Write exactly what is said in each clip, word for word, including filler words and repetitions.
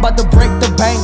about to break the bank.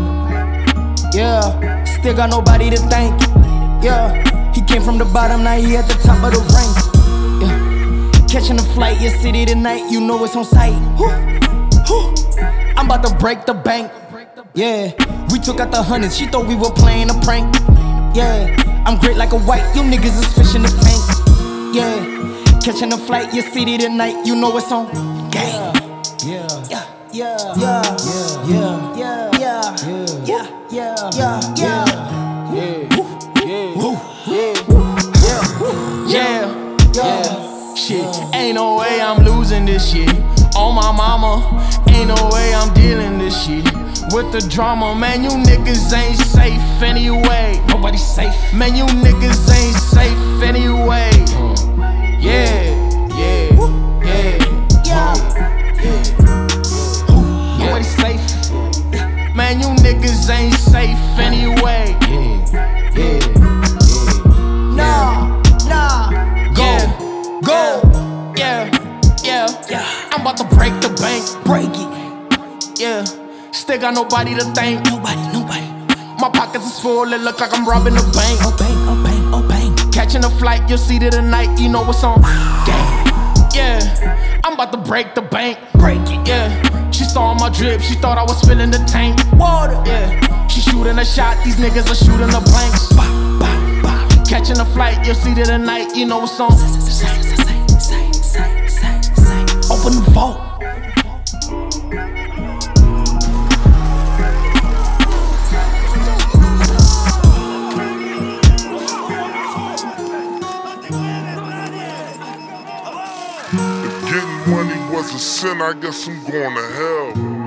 Yeah, still got nobody to thank. Yeah, he came from the bottom, now he at the top of the rank. Yeah, catching a flight, your city tonight, you know it's on sight. Woo, woo. I'm about to break the bank. Yeah, we took out the hundreds, she thought we were playing a prank. Yeah, I'm great like a white, you niggas is fish in the tank. Yeah, catching a flight, your city tonight, you know it's on gang. Yeah, yeah, yeah, yeah, yeah, yeah, yeah, yeah, yeah, yeah, yeah, yeah, yeah, yeah. Shit, ain't no way I'm losing this shit. On my mama, ain't no way I'm dealing this shit. With the drama, man, you niggas ain't safe anyway. Nobody safe. Man, you niggas ain't safe anyway. Yeah, yeah, yeah, yeah, yeah. Nobody safe. Man, you niggas ain't safe anyway. Yeah, yeah, yeah. Nah, nah. Go, go. Yeah, yeah, yeah. I'm about to break the bank. Break it. Yeah. Still got nobody to thank. Nobody, nobody. My pockets is full, it look like I'm robbing a bank. Oh bank, oh bank, oh bank. Catching a flight, you'll see it tonight, you know what's on. Gang. Yeah, I'm about to break the bank. Break it, yeah. She saw my drip, she thought I was filling the tank. Water, yeah. She shooting a shot, these niggas are shooting the blanks. Bah, bah, bah. Catching a flight, you'll see it tonight, you know what's on. Open the vault. If getting money was a sin, I guess I'm going to hell.